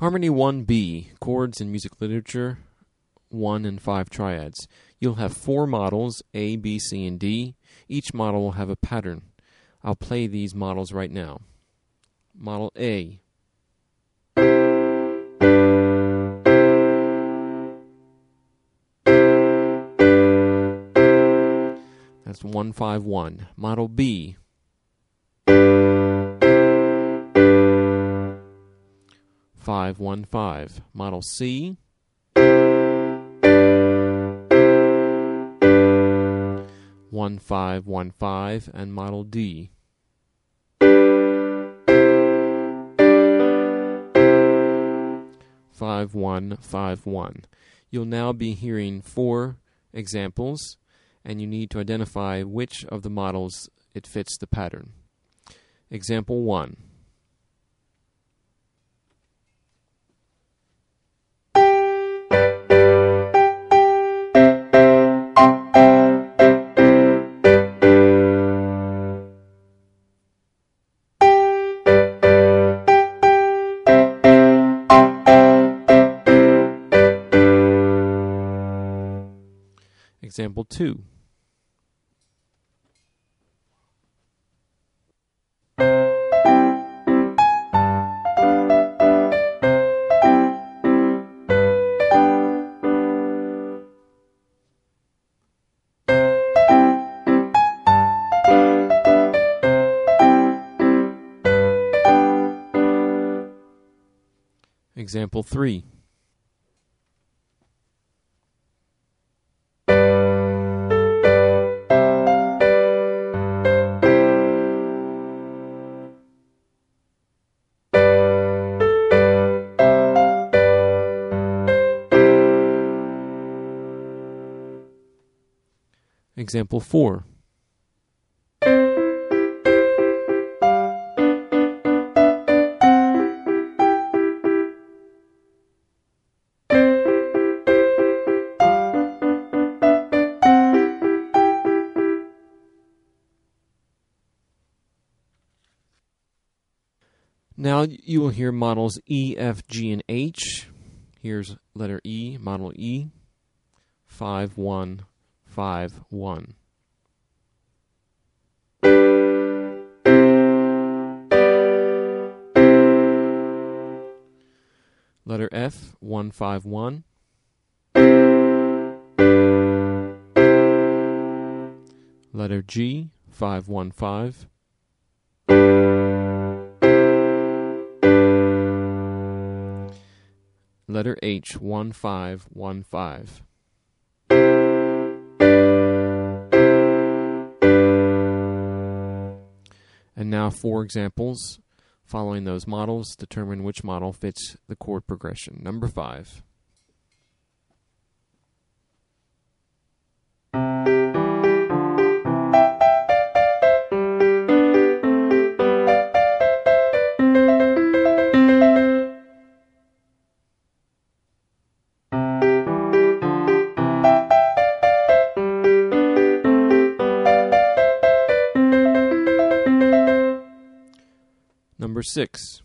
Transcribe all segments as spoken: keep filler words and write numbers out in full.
Harmony one B, Chords in Music Literature, one and five triads. You'll have four models, A, B, C, and D. Each model will have a pattern. I'll play these models right now. Model A. That's one five one. Model B. five one five. Model C. one five one five. And Model D. five one five one. You'll now be hearing four examples, and you need to identify which of the models it fits the pattern. Example one. Example two. Example three. Example four. Now you will hear models E, F, G, and H. Here's letter E, model E, five one five one. Letter F, one five one. Letter G, five one five. Letter H, one five one five. And now four examples. Following those models, determine which model fits the chord progression. Number five. Number six.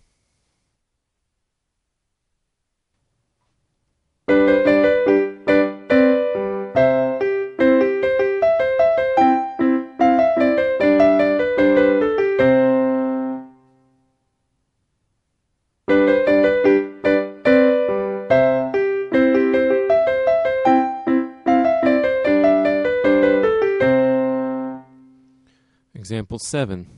Example seven.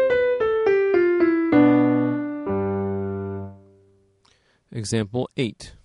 Example eight.